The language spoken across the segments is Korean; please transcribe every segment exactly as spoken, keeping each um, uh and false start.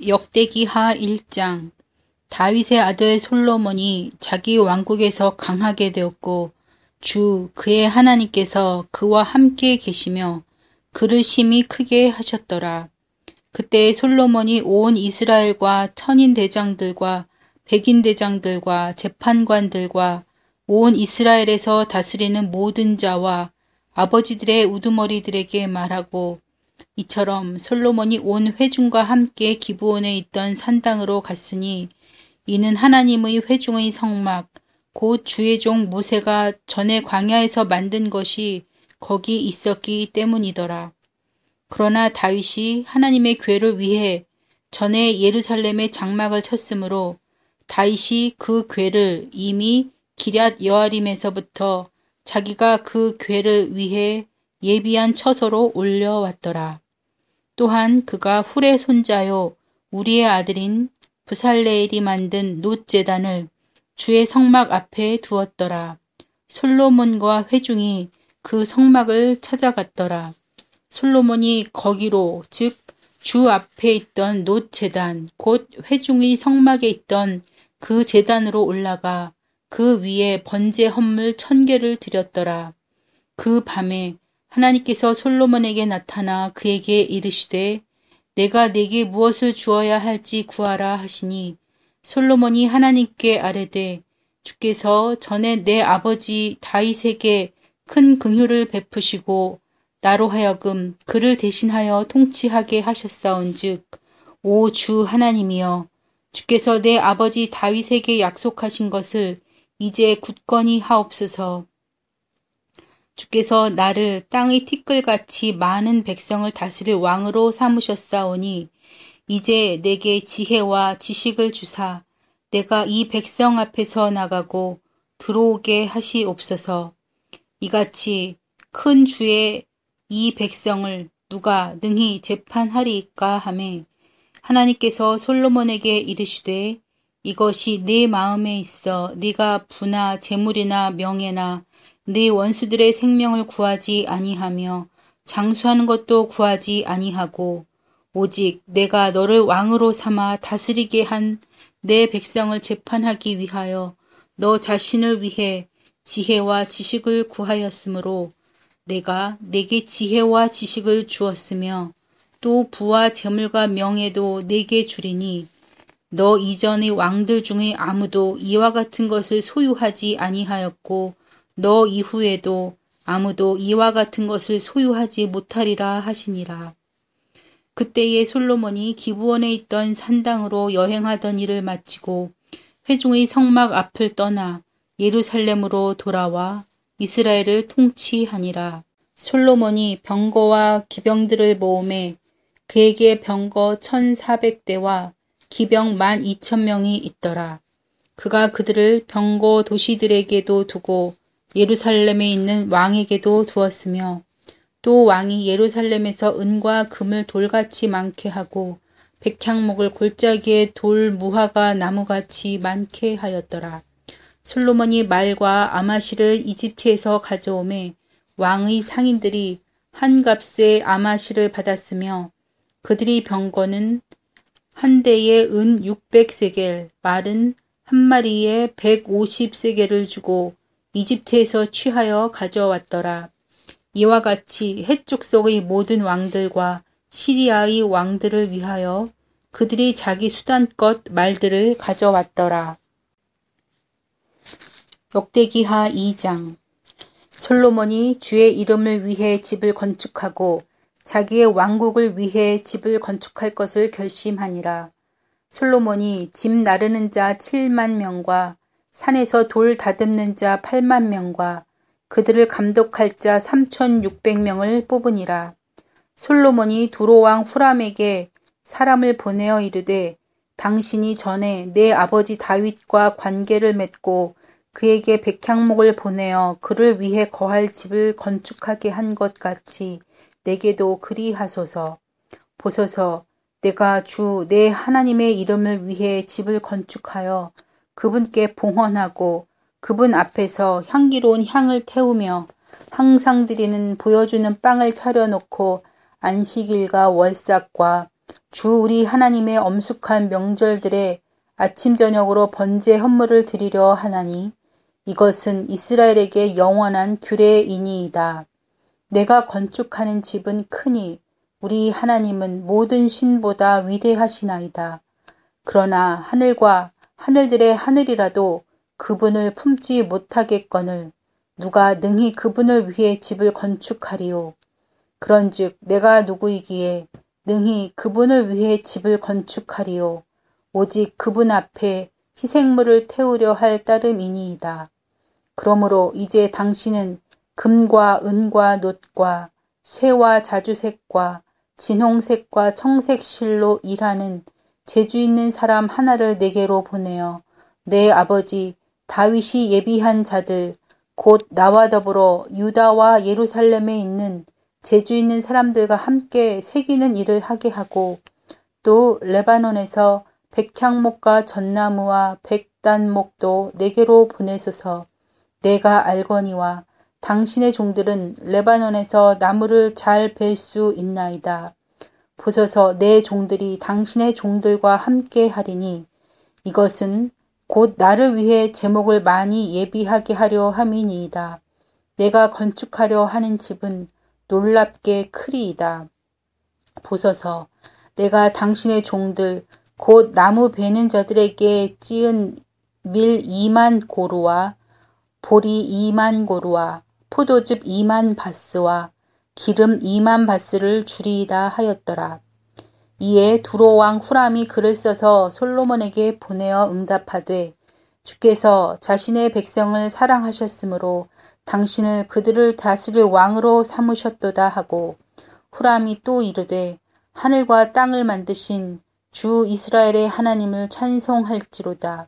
역대기하 일 장. 다윗의 아들 솔로몬이 자기 왕국에서 강하게 되었고 주 그의 하나님께서 그와 함께 계시며 그를 심히 크게 하셨더라. 그때 솔로몬이 온 이스라엘과 천인 대장들과 백인 대장들과 재판관들과 온 이스라엘에서 다스리는 모든 자와 아버지들의 우두머리들에게 말하고, 이처럼 솔로몬이 온 회중과 함께 기브온에 있던 산당으로 갔으니 이는 하나님의 회중의 성막 곧 주의 종 모세가 전에 광야에서 만든 것이 거기 있었기 때문이더라. 그러나 다윗이 하나님의 궤를 위해 전에 예루살렘에 장막을 쳤으므로 다윗이 그 궤를 이미 기럇 여아림에서부터 자기가 그 궤를 위해 예비한 처소로 올려왔더라. 또한 그가 훌의 손자요 우리의 아들인 브살레엘이 만든 놋제단을 주의 성막 앞에 두었더라. 솔로몬과 회중이 그 성막을 찾아갔더라. 솔로몬이 거기로 즉 주 앞에 있던 놋제단 곧 회중의 성막에 있던 그 제단으로 올라가 그 위에 번제 헌물 천 개를 드렸더라. 그 밤에 하나님께서 솔로몬에게 나타나 그에게 이르시되 내가 네게 무엇을 주어야 할지 구하라 하시니 솔로몬이 하나님께 아뢰되 주께서 전에 내 아버지 다윗에게 큰 긍휼을 베푸시고 나로 하여금 그를 대신하여 통치하게 하셨사온즉 오 주 하나님이여 주께서 내 아버지 다윗에게 약속하신 것을 이제 굳건히 하옵소서. 주께서 나를 땅의 티끌같이 많은 백성을 다스릴 왕으로 삼으셨사오니 이제 내게 지혜와 지식을 주사 내가 이 백성 앞에서 나가고 들어오게 하시옵소서. 이같이 큰 주의 이 백성을 누가 능히 재판하리이까 하매 하나님께서 솔로몬에게 이르시되 이것이 네 마음에 있어 네가 부나 재물이나 명예나 네 원수들의 생명을 구하지 아니하며 장수하는 것도 구하지 아니하고 오직 내가 너를 왕으로 삼아 다스리게 한 내 백성을 재판하기 위하여 너 자신을 위해 지혜와 지식을 구하였으므로 내가 내게 지혜와 지식을 주었으며 또 부와 재물과 명예도 내게 주리니 너 이전의 왕들 중에 아무도 이와 같은 것을 소유하지 아니하였고 너 이후에도 아무도 이와 같은 것을 소유하지 못하리라 하시니라. 그때에 솔로몬이 기브온에 있던 산당으로 여행하던 일을 마치고 회중의 성막 앞을 떠나 예루살렘으로 돌아와 이스라엘을 통치하니라. 솔로몬이 병거와 기병들을 모으매 그에게 병거 천사백 대와 기병 만 이천 명이 있더라. 그가 그들을 병거 도시들에게도 두고 예루살렘에 있는 왕에게도 두었으며 또 왕이 예루살렘에서 은과 금을 돌같이 많게 하고 백향목을 골짜기에 돌 무화과 나무같이 많게 하였더라. 솔로몬이 말과 아마시를 이집트에서 가져오매 왕의 상인들이 한 값의 아마시를 받았으며 그들이 병거는 한 대에 은 육백 세겔, 말은 한 마리에 백오십 세겔을 주고 이집트에서 취하여 가져왔더라. 이와 같이 헷 족속의 모든 왕들과 시리아의 왕들을 위하여 그들이 자기 수단껏 말들을 가져왔더라. 역대기하 이 장. 솔로몬이 주의 이름을 위해 집을 건축하고 자기의 왕국을 위해 집을 건축할 것을 결심하니라. 솔로몬이 집 나르는 자 칠만 명과 산에서 돌 다듬는 자 팔만 명과 그들을 감독할 자 삼천육백 명을 뽑으니라. 솔로몬이 두로왕 후람에게 사람을 보내어 이르되 당신이 전에 내 아버지 다윗과 관계를 맺고 그에게 백향목을 보내어 그를 위해 거할 집을 건축하게 한 것 같이 내게도 그리하소서. 보소서, 내가 주 내 하나님의 이름을 위해 집을 건축하여 그분께 봉헌하고 그분 앞에서 향기로운 향을 태우며 항상 드리는 보여주는 빵을 차려놓고 안식일과 월삭과 주 우리 하나님의 엄숙한 명절들에 아침 저녁으로 번제 헌물을 드리려 하나니 이것은 이스라엘에게 영원한 규례이니이다. 내가 건축하는 집은 크니 우리 하나님은 모든 신보다 위대하시나이다. 그러나 하늘과 하늘들의 하늘이라도 그분을 품지 못하겠거늘 누가 능히 그분을 위해 집을 건축하리요. 그런즉 내가 누구이기에 능히 그분을 위해 집을 건축하리요. 오직 그분 앞에 희생물을 태우려 할 따름이니이다. 그러므로 이제 당신은 금과 은과 놋과 쇠와 자주색과 진홍색과 청색 실로 일하는 재주 있는 사람 하나를 내게로 보내어 내 아버지 다윗이 예비한 자들 곧 나와 더불어 유다와 예루살렘에 있는 재주 있는 사람들과 함께 새기는 일을 하게 하고 또 레바논에서 백향목과 전나무와 백단목도 내게로 보내소서. 내가 알거니와 당신의 종들은 레바논에서 나무를 잘 벨 수 있나이다. 보소서 내 종들이 당신의 종들과 함께 하리니 이것은 곧 나를 위해 제목을 많이 예비하게 하려 함이니이다. 내가 건축하려 하는 집은 놀랍게 크리이다. 보소서 내가 당신의 종들 곧 나무 베는 자들에게 찌은 밀 이만 고루와 보리 이만 고루와 포도즙 이만 바스와 기름 이만 바스를 주리이다 하였더라. 이에 두로 왕 후람이 글을 써서 솔로몬에게 보내어 응답하되 주께서 자신의 백성을 사랑하셨으므로 당신을 그들을 다스릴 왕으로 삼으셨도다 하고 후람이 또 이르되 하늘과 땅을 만드신 주 이스라엘의 하나님을 찬송할지로다.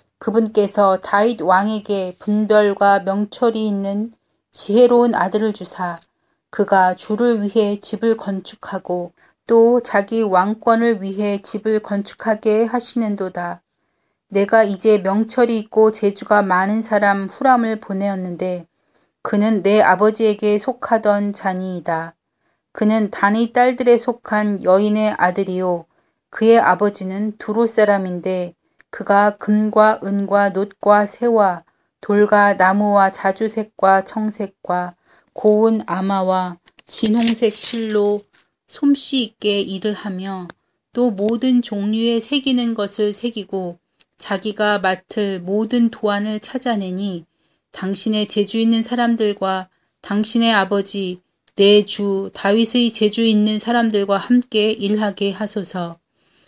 그분께서 다윗 왕에게 분별과 명철이 있는 지혜로운 아들을 주사 그가 주를 위해 집을 건축하고 또 자기 왕권을 위해 집을 건축하게 하시는도다. 내가 이제 명철이 있고 재주가 많은 사람 후람을 보내었는데 그는 내 아버지에게 속하던 자니이다. 그는 단의 딸들에 속한 여인의 아들이요 그의 아버지는 두로 사람인데 그가 금과 은과 놋과 쇠와 돌과 나무와 자주색과 청색과 고운 아마와 진홍색 실로 솜씨 있게 일을 하며 또 모든 종류의 새기는 것을 새기고 자기가 맡을 모든 도안을 찾아내니 당신의 재주 있는 사람들과 당신의 아버지 내 주 다윗의 재주 있는 사람들과 함께 일하게 하소서.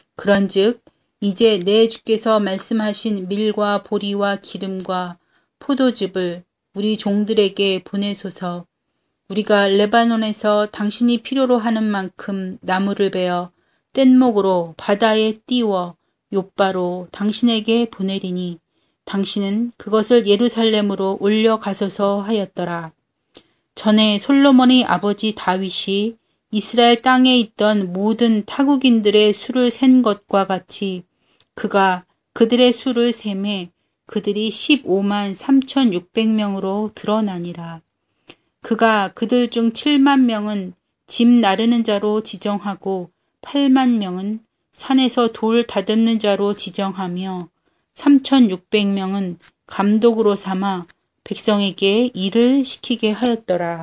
그런즉 이제 내 주께서 말씀하신 밀과 보리와 기름과 포도즙을 우리 종들에게 보내소서. 우리가 레바논에서 당신이 필요로 하는 만큼 나무를 베어 뗏목으로 바다에 띄워 욥바로 당신에게 보내리니 당신은 그것을 예루살렘으로 올려가소서 하였더라. 전에 솔로몬의 아버지 다윗이 이스라엘 땅에 있던 모든 타국인들의 수를 센 것과 같이 그가 그들의 수를 세매 그들이 십오만 삼천육백 명으로 드러나니라. 그가 그들 중 칠만 명은 집 나르는 자로 지정하고 팔만 명은 산에서 돌 다듬는 자로 지정하며 삼천육백 명은 감독으로 삼아 백성에게 일을 시키게 하였더라.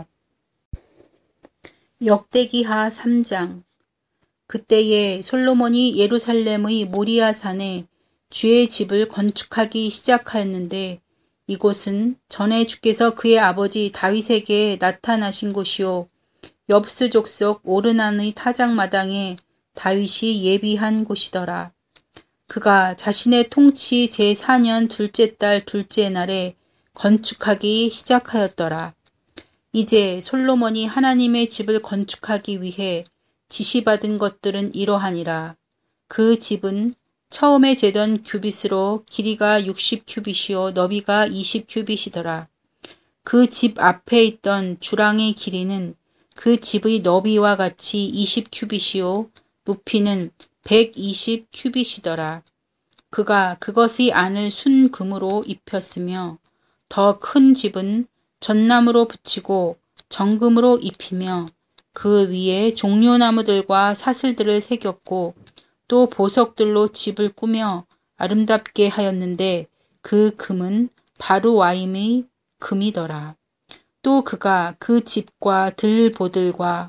역대기하 삼 장. 그때에 솔로몬이 예루살렘의 모리아 산에 주의 집을 건축하기 시작하였는데 이곳은 전에 주께서 그의 아버지 다윗에게 나타나신 곳이요 엽수 족속 오르난의 타작마당에 다윗이 예비한 곳이더라. 그가 자신의 통치 제사 년 둘째 달 둘째 날에 건축하기 시작하였더라. 이제 솔로몬이 하나님의 집을 건축하기 위해 지시받은 것들은 이러하니라. 그 집은 처음에 재던 규빗으로 길이가 육십 규빗이요 너비가 이십 규빗이더라. 그 집 앞에 있던 주랑의 길이는 그 집의 너비와 같이 이십 규빗이요 높이는 백이십 규빗이더라. 그가 그것의 안을 순금으로 입혔으며 더 큰 집은 전나무로 붙이고 정금으로 입히며 그 위에 종려나무들과 사슬들을 새겼고 또 보석들로 집을 꾸며 아름답게 하였는데 그 금은 바루와임의 금이더라. 또 그가 그 집과 들보들과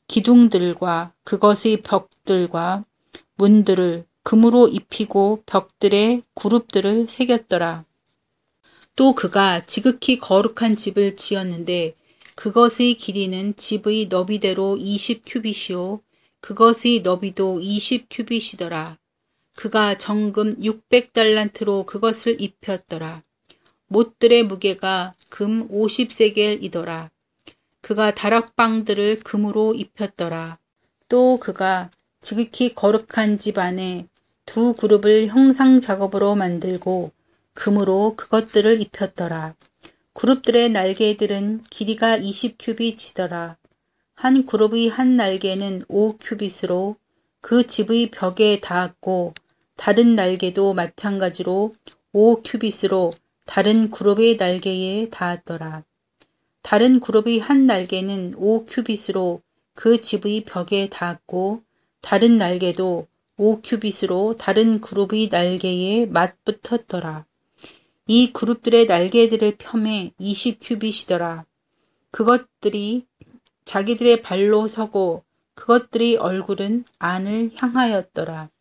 기둥들과 그것의 벽들과 문들을 금으로 입히고 벽들에 그룹들을 새겼더라. 또 그가 지극히 거룩한 집을 지었는데 그것의 길이는 집의 너비대로 이십 큐빗이요 그것의 너비도 이십 큐빗이더라. 그가 정금 육백 달란트로 그것을 입혔더라. 못들의 무게가 금 오십 세겔이더라. 그가 다락방들을 금으로 입혔더라. 또 그가 지극히 거룩한 집 안에 두 그룹을 형상 작업으로 만들고 금으로 그것들을 입혔더라. 그룹들의 날개들은 길이가 이십 큐빗이더라. 한 그룹의 한 날개는 오 큐빗으로 그 집의 벽에 닿았고 다른 날개도 마찬가지로 오 큐빗으로 다른 그룹의 날개에 닿았더라. 다른 그룹의 한 날개는 오 큐빗으로 그 집의 벽에 닿았고 다른 날개도 오 큐빗으로 다른 그룹의 날개에 맞붙었더라. 이 그룹들의 날개들의 뼘에 이십 큐빗이더라. 그것들이 자기들의 발로 서고 그것들의 얼굴은 안을 향하였더라.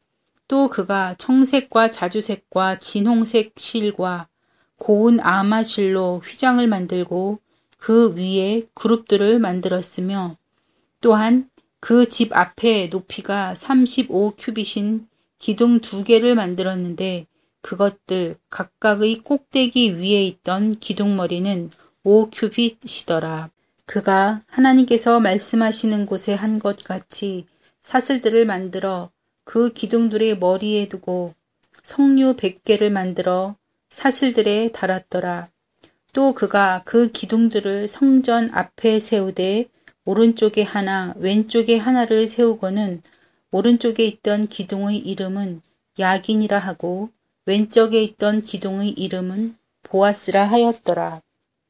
또 그가 청색과 자주색과 진홍색 실과 고운 아마실로 휘장을 만들고 그 위에 그룹들을 만들었으며 또한 그 집 앞에 높이가 삼십오 큐빗인 기둥 두 개를 만들었는데 그것들 각각의 꼭대기 위에 있던 기둥머리는 오 큐빗이더라. 그가 하나님께서 말씀하시는 곳에 한 것 같이 사슬들을 만들어 그 기둥들의 머리에 두고 석류 백 개를 만들어 사슬들에 달았더라. 또 그가 그 기둥들을 성전 앞에 세우되 오른쪽에 하나 왼쪽에 하나를 세우고는 오른쪽에 있던 기둥의 이름은 야긴이라 하고 왼쪽에 있던 기둥의 이름은 보아스라 하였더라.